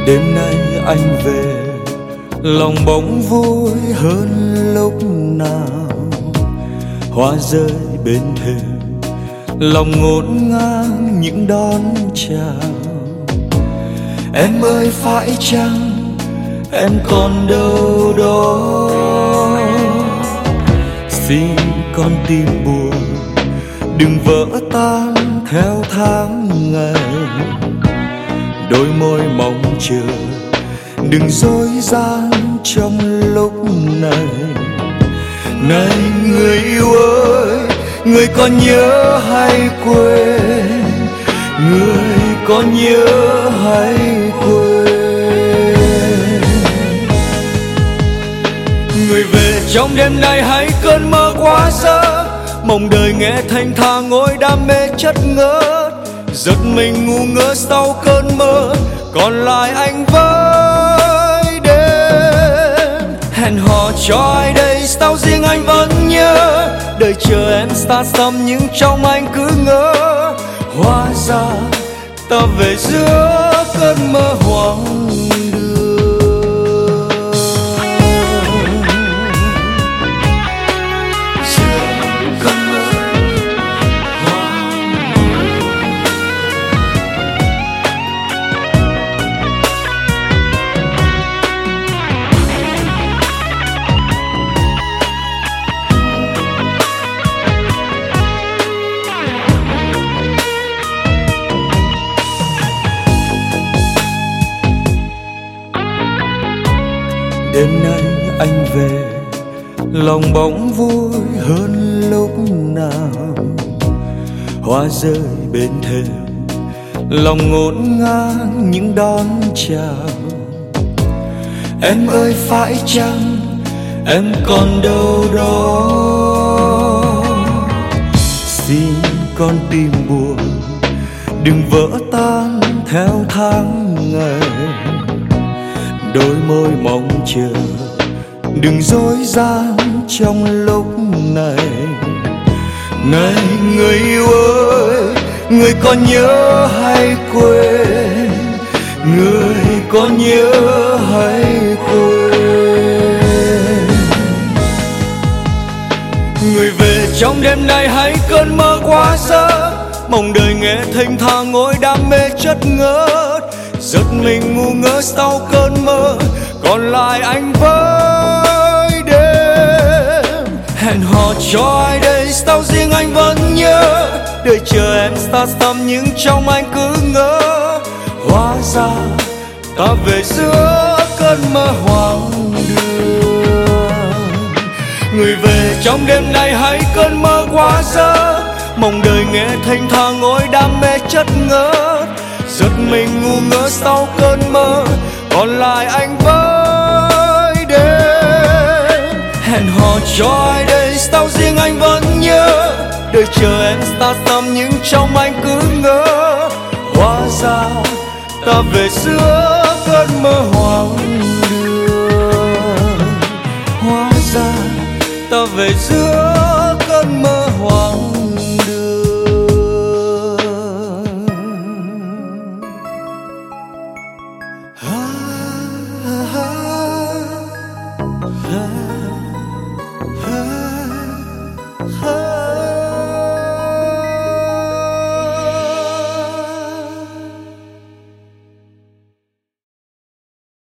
Đêm nay anh về, lòng bỗng vui hơn lúc nào. Hoa rơi bên thềm, lòng ngổn ngang những đón chào. Em ơi phải chăng em còn đâu đó? Xin con tim buồn đừng vỡ tan theo tháng ngày. Đôi môi mong chờ đừng dối gian trong lúc này. Này người yêu ơi, người còn nhớ hay quên? Người có nhớ hay quên? Người về trong đêm nay hay cơn mơ quá giấc, mong đời nghe thanh thang ngôi đam mê chất ngất. Giật mình ngu ngơ sau cơn mơ, còn lại anh với đêm. Hẹn hò cho ai đây sao riêng anh vẫn nhớ? Đời chờ em xa xăm nhưng trong anh cứ ngỡ. Hóa ra ta về giữa cơn mơ hoang đường. Đêm nay anh về, lòng bỗng vui hơn lúc nào. Hoa rơi bên thềm, lòng ngổn ngang những đón chào. Em ơi phải chăng em còn đâu đó? Xin con tim buồn đừng vỡ tan theo tháng ngày. Đôi môi mong chờ đừng dối gian trong lúc này. Này người yêu ơi, người còn nhớ hay quên? Người có nhớ hay quên? Người về trong đêm nay hay cơn mơ quá giấc, mong đời nghe thênh thang ngôi đam mê chất ngất. Giật mình ngu ngơ sau cơn mơ, còn lại anh với đêm. Hẹn hò cho ai đây sao riêng anh vẫn nhớ? Đời chờ em xa xăm nhưng trong anh cứ ngỡ. Hóa ra ta về giữa cơn mơ hoang đường. Người về trong đêm nay hay cơn mơ quá giấc, mong đời nghe thênh thang ngôi đam mê chất ngất. Giật mình ngu ngơ sau cơn mơ, còn lại anh với đêm. Hẹn hò cho ai đây sao riêng anh vẫn nhớ? Đời chờ em xa xăm nhưng trong anh cứ ngỡ. Hóa ra ta về giữa cơn mơ hoang đường. Hóa ra ta về giữa cơn mơ hoang đường. Ah